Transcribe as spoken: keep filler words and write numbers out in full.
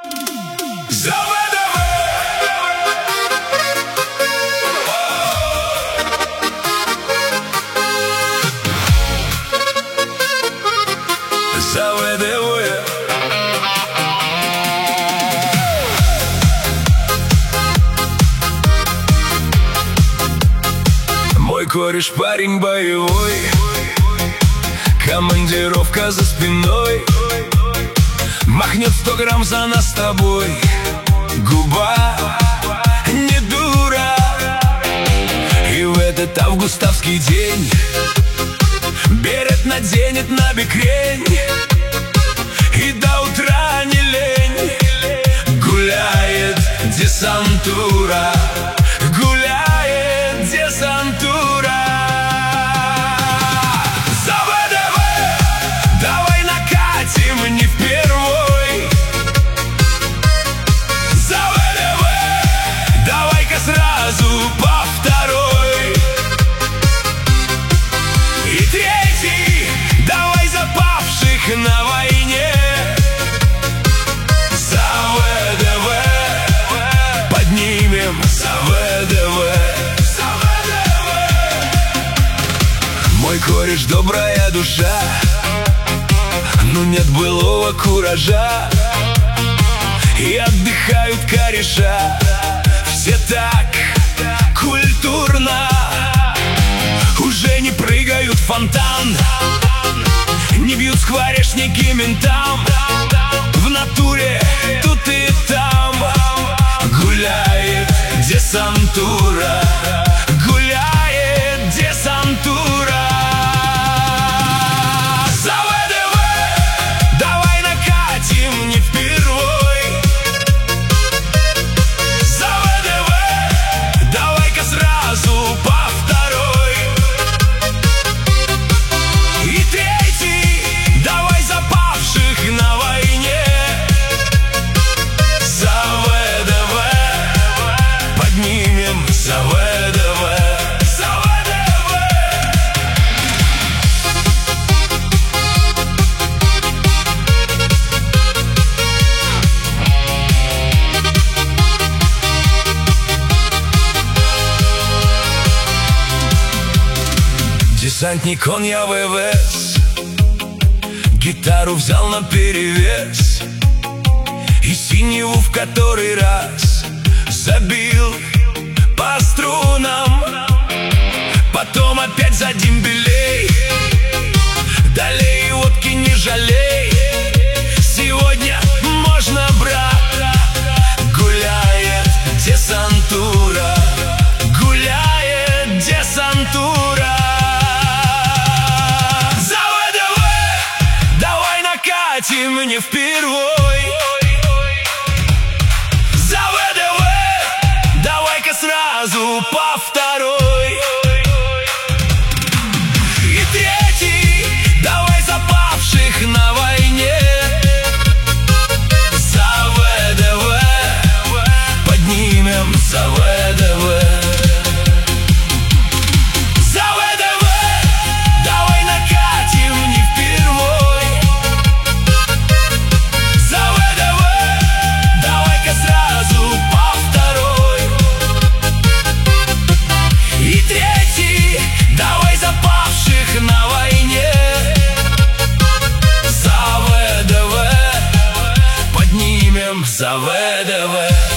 За ВДВ! За ВДВ! Мой кореш парень боевой, командировка за спиной. Махнет сто грамм за нас с тобой. Губа не дура. И в этот августовский день берет, наденет на бикрень, и до утра не лень. Гуляет десантура, гуляет десантура. За ВДВ! Давай накатим не впервой. За ВДВ! Давай-ка сразу по второй. И третий, давай за павших на войне. За ВДВ! Поднимем за ВДВ! За ВДВ! Мой кореш добрая душа, но нет былого куража. И отдыхают кореша все так культурно. Уже не прыгают в фонтан, не бьют скворечники ментам. В натуре тут и там гуляет десантура, гуляет десантура. За ВДВ! Давай накатим не впервой. За ВДВ! Давай-ка сразу по второй. И третий, давай за павших на войне. За ВДВ! Поднимем за ВДВ! За ВДВ! Десантник, он я ВВС, гитару взял наперевес и синеву в который раз забил по струнам. Потом опять за дембелей, долей водки не жалей. Сегодня можно, брат, гуляет десантура, гуляет десантура. За ВДВ! Давай накатим не впервой. За ВДВ! Давай-ка сразу по второй. И третий, давай за павших на войне. За ВДВ! Поднимем за ВДВ! За ВДВ! Давай накатим не впервой. За ВДВ! Давай-ка сразу по второй. И третий, давай за павших на войне. За ВДВ! Поднимем за ВДВ!